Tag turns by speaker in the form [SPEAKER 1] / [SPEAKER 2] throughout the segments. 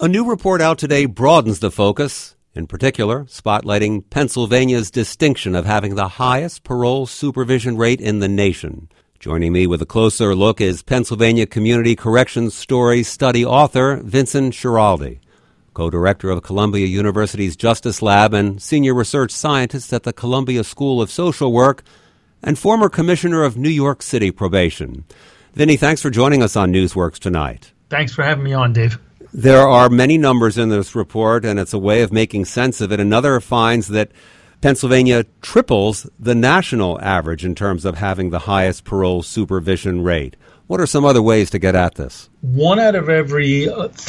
[SPEAKER 1] A new report out today broadens the focus, in particular, spotlighting Pennsylvania's distinction of having the highest parole supervision rate in the nation. Joining me with a closer look is Pennsylvania Community Corrections Story study author Vincent Schiraldi, co-director of Columbia University's Justice Lab and senior research scientist at the Columbia School of Social Work, and former commissioner of New York City Probation. Vinny, thanks for joining us on Newsworks tonight.
[SPEAKER 2] Thanks for having me on, Dave.
[SPEAKER 1] There are many numbers in this report, and it's a way of making sense of it. Another finds that Pennsylvania triples the national average in terms of having the highest parole supervision rate. What are some other ways to get at this?
[SPEAKER 2] 1 out of every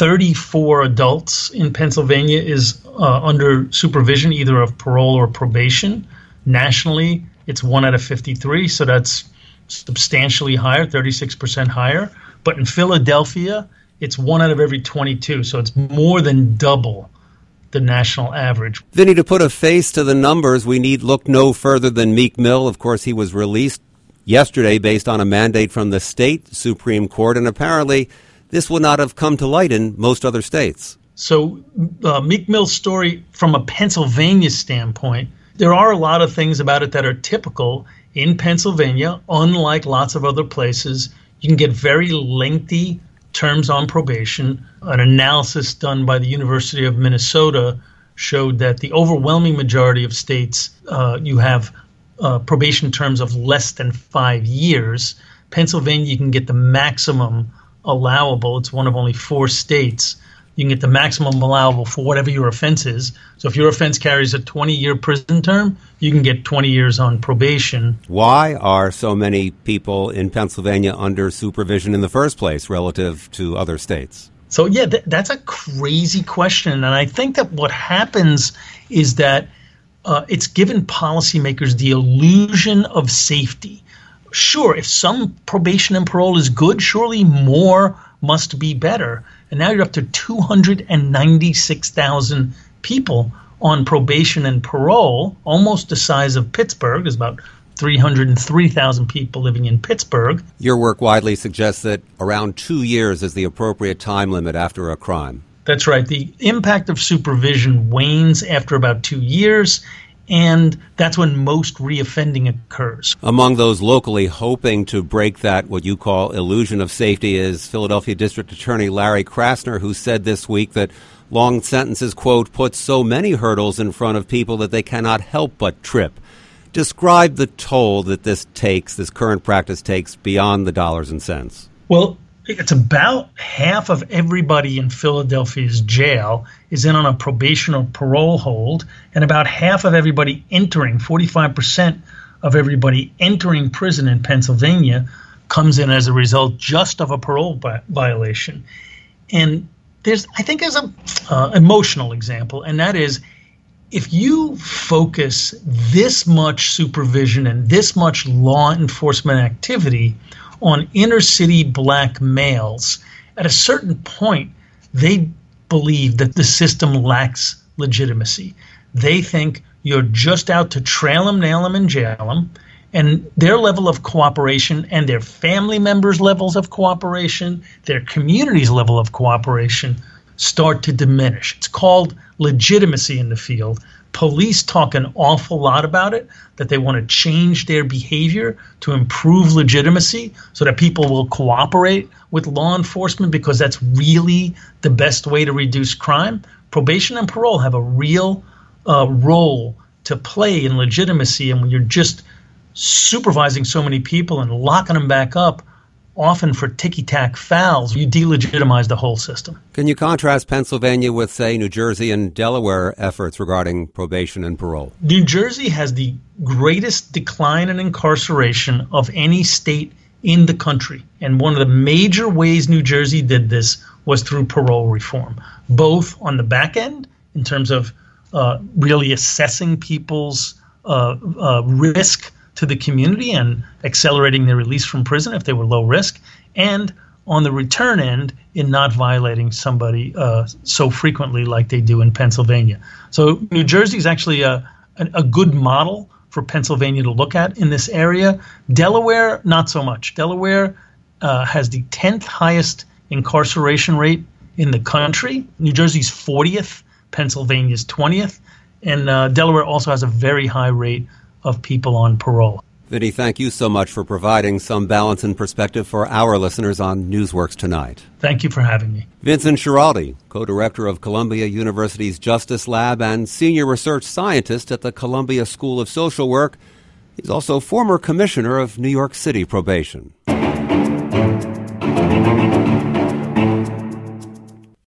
[SPEAKER 2] 34 adults in Pennsylvania is under supervision, either of parole or probation. Nationally, it's 1 out of 53, so that's substantially higher, 36% higher. But in Philadelphia, it's 1 out of every 22, so it's more than double the national average.
[SPEAKER 1] Vinny, to put a face to the numbers, we need look no further than Meek Mill. Of course, he was released yesterday based on a mandate from the state Supreme Court, and apparently this would not have come to light in most other states.
[SPEAKER 2] So Meek Mill's story, from a Pennsylvania standpoint, there are a lot of things about it that are typical in Pennsylvania. Unlike lots of other places, you can get very lengthy terms on probation. An analysis done by the University of Minnesota showed that the overwhelming majority of states, you have probation terms of less than 5 years. Pennsylvania, you can get the maximum allowable. It's one of only 4 states. You can get the maximum allowable for whatever your offense is. So if your offense carries a 20-year prison term, you can get 20 years on probation.
[SPEAKER 1] Why are so many people in Pennsylvania under supervision in the first place relative to other states?
[SPEAKER 2] So, yeah, that's a crazy question. And I think that what happens is that it's given policymakers the illusion of safety. Sure, if some probation and parole is good, surely more must be better. And now you're up to 296,000 people on probation and parole, almost the size of Pittsburgh. There's about 303,000 people living in Pittsburgh.
[SPEAKER 1] Your work widely suggests that around 2 years is the appropriate time limit after a crime.
[SPEAKER 2] That's right. The impact of supervision wanes after about 2 years, and that's when most reoffending occurs.
[SPEAKER 1] Among those locally hoping to break that, what you call illusion of safety, is Philadelphia District Attorney Larry Krasner, who said this week that long sentences, quote, put so many hurdles in front of people that they cannot help but trip. Describe the toll that this current practice takes beyond the dollars and cents.
[SPEAKER 2] Well, it's about half of everybody in Philadelphia's jail is in on a probation or parole hold, and about half of everybody entering, 45% of everybody entering prison in Pennsylvania comes in as a result just of a parole violation. And I think there's an emotional example, and that is if you focus this much supervision and this much law enforcement activity on inner city black males, at a certain point, they believe that the system lacks legitimacy. They think you're just out to trail them, nail them, and jail them, and their level of cooperation and their family members' levels of cooperation, their community's level of cooperation start to diminish. It's called legitimacy in the field. Police talk an awful lot about it, that they want to change their behavior to improve legitimacy so that people will cooperate with law enforcement because that's really the best way to reduce crime. Probation and parole have a real role to play in legitimacy, and when you're just supervising so many people and locking them back up, often for ticky-tack fouls, you delegitimize the whole system.
[SPEAKER 1] Can you contrast Pennsylvania with, say, New Jersey and Delaware efforts regarding probation and parole?
[SPEAKER 2] New Jersey has the greatest decline in incarceration of any state in the country. And one of the major ways New Jersey did this was through parole reform, both on the back end in terms of really assessing people's risk to the community and accelerating their release from prison if they were low risk, and on the return end in not violating somebody so frequently like they do in Pennsylvania. So New Jersey is actually a good model for Pennsylvania to look at in this area. Delaware, not so much. Delaware has the 10th highest incarceration rate in the country. New Jersey's 40th, Pennsylvania's 20th, and Delaware also has a very high rate of people on parole.
[SPEAKER 1] Vinny, thank you so much for providing some balance and perspective for our listeners on Newsworks Tonight.
[SPEAKER 2] Thank you for having me.
[SPEAKER 1] Vincent Schiraldi, co-director of Columbia University's Justice Lab and senior research scientist at the Columbia School of Social Work. He's also former commissioner of New York City Probation.